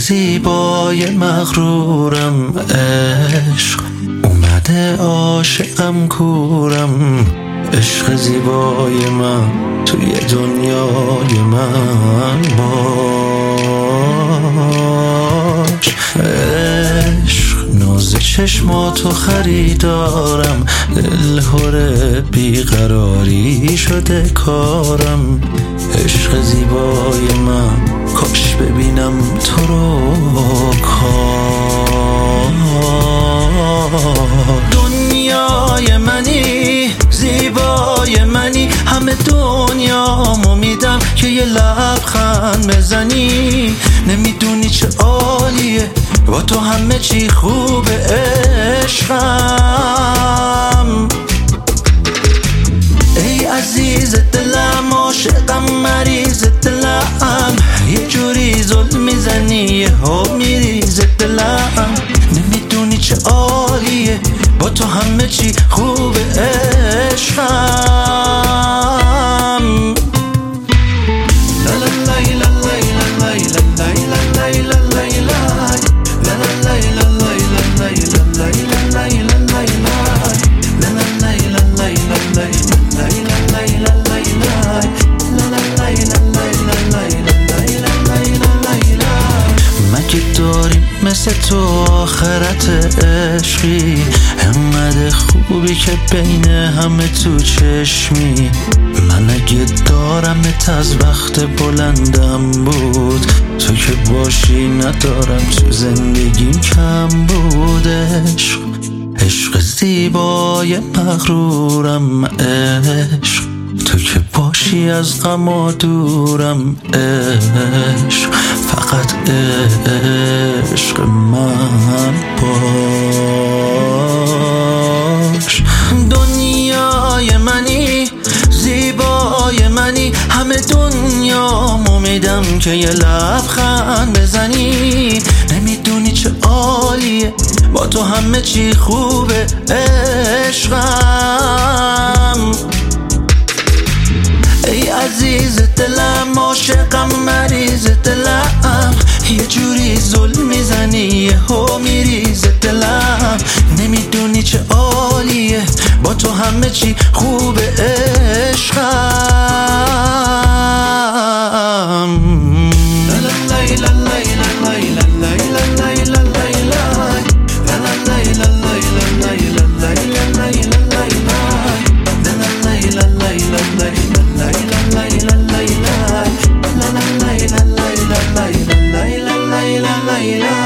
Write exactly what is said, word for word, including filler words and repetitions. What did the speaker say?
زیبای مغرورم، عشق اومده عاشقم کورم. عشق زیبای من توی دنیای من باش. عشق ناز چشماتو خریدارم، دلهوره بیقراری شده کارم. عشق زیبای من کاش ببینم تو رو کار. دنیای منی، زیبای منی، همه دنیامو میدم که یه لبخند بزنی. نمیدونی چه عالیه با تو همه چی خوبه عشقم. ای عزیز دلم، عاشقم، مریض دلم، یه جوری ظلم میزنی یهو میریز دلم. نمیدونی چه عالیه با تو همه چی خوبه عشقم. لا لا لا لا لا لا لا لا مگه داریم مثل تو آخرت عشقی؟ همه خوبی که بین همه تو چشمی. من اگه دارمت از وقت بلندم بود، تو که باشی ندارم تو زندگیم کم بود. عشق عشق زیبای مغرورم، عشق تو که باشی از غم دورم. عشق فقط عشق من باش. دنیای منی، زیبای منی، همه دنیامو میدم که یه لبخند بزنی. نمیدونی چه عالیه با تو همه چی خوبه عشقم. ای عزیز دلم، عاشقم، مریض دلم، یه جوری ظلم میزنی یهو میریز دلم. نمیدونی چه عالیه با تو همه چی خوبه عشقم. لا لا لا لا لا لا لا la la la